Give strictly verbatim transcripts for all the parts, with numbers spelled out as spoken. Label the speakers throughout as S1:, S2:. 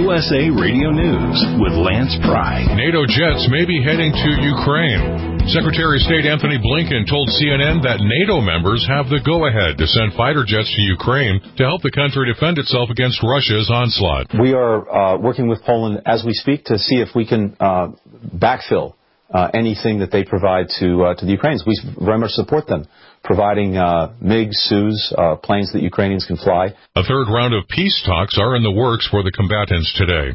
S1: U S A Radio News with Lance Pry.
S2: NATO jets may be heading to Ukraine. Secretary of State Anthony Blinken told C N N that NATO members have the go-ahead to send fighter jets to Ukraine to help the country defend itself against Russia's onslaught.
S3: We are uh, working with Poland as we speak to see if we can uh, backfill uh, anything that they provide to uh, to the Ukrainians. We very much support them, providing uh, MiGs, S U S, uh, planes that Ukrainians can fly.
S2: A third round of peace talks are in the works for the combatants today.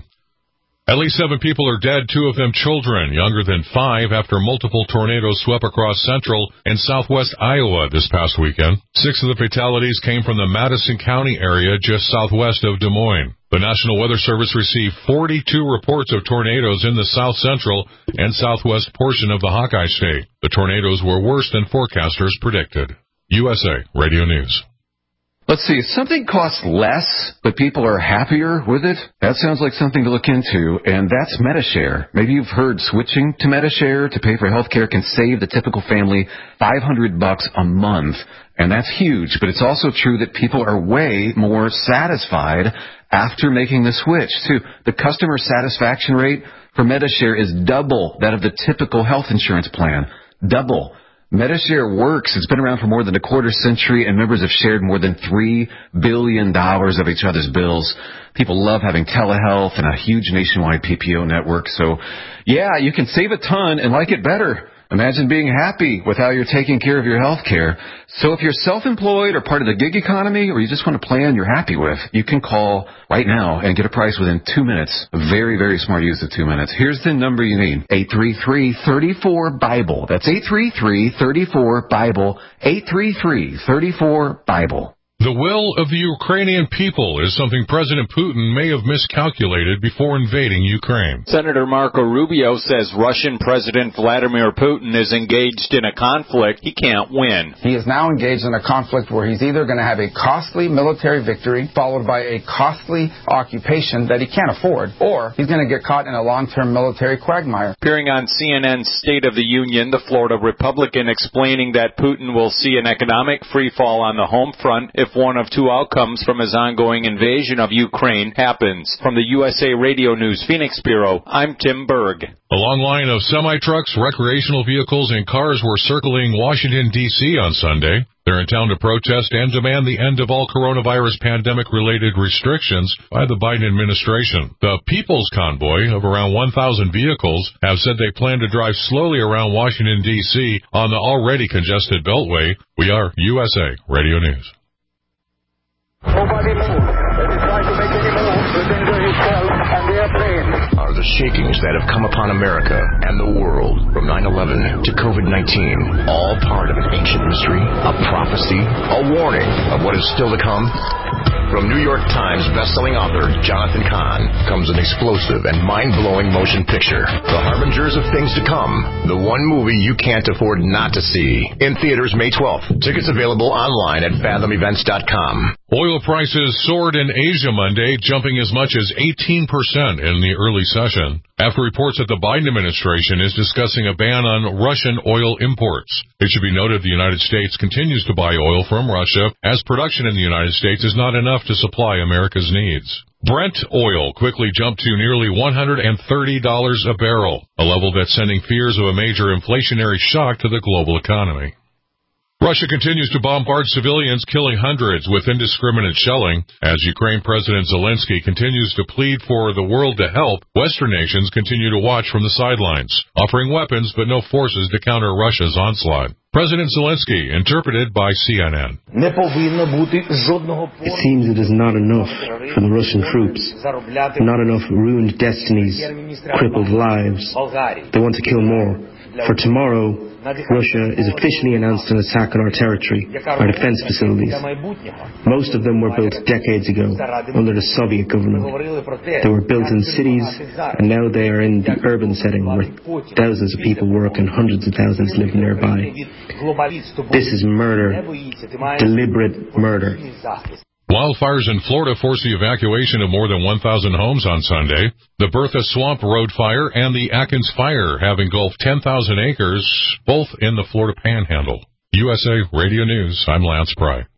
S2: At least seven people are dead, two of them children, younger than five, after multiple tornadoes swept across central and southwest Iowa this past weekend. Six of the fatalities came from the Madison County area just southwest of Des Moines. The National Weather Service received forty-two reports of tornadoes in the south central and southwest portion of the Hawkeye State. The tornadoes were worse than forecasters predicted. U S A Radio News.
S4: Let's see, if something costs less, but people are happier with it, that sounds like something to look into, and that's Medi-Share. Maybe you've heard switching to Medi-Share to pay for health care can save the typical family five hundred bucks a month, and that's huge, but it's also true that people are way more satisfied after making the switch, too. The customer satisfaction rate for Medi-Share is double that of the typical health insurance plan. Double. Medi-Share works. It's been around for more than a quarter century, and members have shared more than three billion dollars of each other's bills. People love having telehealth and a huge nationwide P P O network. So, yeah, you can save a ton and like it better. Imagine being happy with how you're taking care of your health care. So if you're self-employed or part of the gig economy, or you just want a plan you're happy with, you can call right now and get a price within two minutes. A very, very smart use of two minutes. Here's the number you need. eight three three, three four, BIBLE. That's eight three three, three four, BIBLE. eight three three, three four, BIBLE.
S2: The will of the Ukrainian people is something President Putin may have miscalculated before invading Ukraine.
S5: Senator Marco Rubio says Russian President Vladimir Putin is engaged in a conflict he can't win.
S6: He is now engaged in a conflict where he's either going to have a costly military victory followed by a costly occupation that he can't afford, or he's going to get caught in a long-term military quagmire.
S5: Appearing on C N N's State of the Union, the Florida Republican explaining that Putin will see an economic freefall on the home front if one of two outcomes from his ongoing invasion of Ukraine happens. From the U S A Radio News Phoenix Bureau, I'm Tim Berg.
S2: A long line of semi-trucks, recreational vehicles, and cars were circling Washington, D C on Sunday. They're in town to protest and demand the end of all coronavirus pandemic-related restrictions by the Biden administration. The People's Convoy of around one thousand vehicles have said they plan to drive slowly around Washington, D C on the already congested Beltway. We are U S A Radio News.
S7: Nobody move. If you try to make any move, you'll injure yourself and the airplane.
S8: Are the shakings that have come upon America and the world from nine eleven to COVID nineteen all part of an ancient mystery, a prophecy, a warning of what is still to come? From New York Times bestselling author Jonathan Cahn comes an explosive and mind-blowing motion picture, The Harbingers of Things to Come, the one movie you can't afford not to see. In theaters May twelfth. Tickets available online at fathom events dot com.
S2: Oil prices soared in Asia Monday, jumping as much as eighteen percent in the early session, after reports that the Biden administration is discussing a ban on Russian oil imports. It should be noted the United States continues to buy oil from Russia, as production in the United States is not enough to supply America's needs. Brent oil quickly jumped to nearly one hundred thirty dollars a barrel, a level that's sending fears of a major inflationary shock to the global economy. Russia continues to bombard civilians, killing hundreds with indiscriminate shelling. As Ukraine President Zelensky continues to plead for the world to help, Western nations continue to watch from the sidelines, offering weapons but no forces to counter Russia's onslaught. President Zelensky, interpreted by C N N.
S9: It seems it is not enough for the Russian troops, not enough ruined destinies, crippled lives. They want to kill more. For tomorrow, Russia is officially announced an attack on our territory, our defense facilities. Most of them were built decades ago under the Soviet government. They were built in cities, and now they are in the urban setting where thousands of people work and hundreds of thousands live nearby. This is murder, deliberate murder.
S2: Wildfires in Florida forced the evacuation of more than one thousand homes on Sunday. The Bertha Swamp Road Fire and the Atkins Fire have engulfed ten thousand acres, both in the Florida Panhandle. U S A Radio News, I'm Lance Pry.